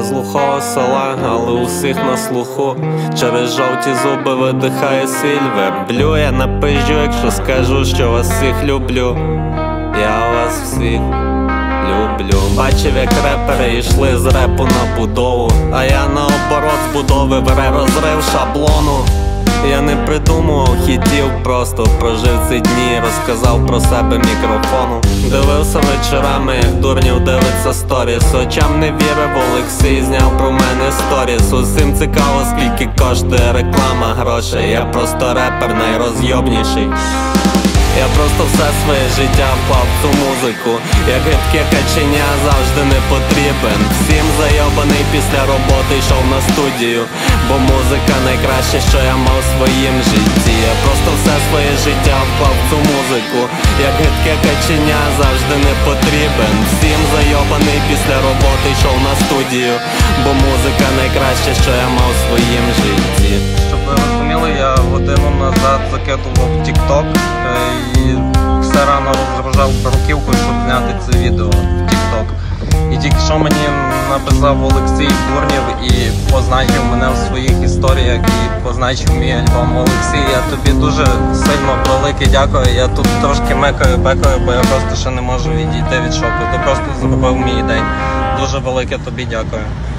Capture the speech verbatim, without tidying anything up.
з глухого села, але усіх на слуху. Через жовті зуби видихає Сільвер. Блю, я напижу, якщо скажу, що вас всіх люблю. Я вас всіх люблю. Бачив, як репери йшли з репу на будову, а я наоборот з будови в ре розрив шаблону. Я не придумував хітів, просто прожив ці дні, розказав про себе мікрофону. Дивився вечорами, як дурнів дивиться сторіс. Очам не вірив, Олексій зняв про мене сторіс. Усім цікаво, скільки коштує реклама грошей. Я просто репер найрозйобніший. Я просто все своє життя вклав в цю музику. Як гидке каченя завжди не потрібен. Всім зайобаний після роботи йшов на студію, бо музика найкраще, що я мав в своїм житті. Я просто все своє життя вклав в цю музику. Як гидке каченя завжди не потрібен. Всім зайобаний після роботи йшов на студію, бо музика найкраще, що я мав в своїм житті. Щоб ви розуміли, я годину назад закидував TikTok і все рано розгружав бруківку, щоб зняти це відео в TikTok. І тільки що мені написав Олексій Дурнів і позначив мене в своїх історіях і позначив мій альбом. Олексій, я тобі дуже сильно велике дякую. Я тут трошки мекаю, бекаю, бо я просто ще не можу відійти від шоку. Ти просто зробив мій день. Дуже велике тобі дякую.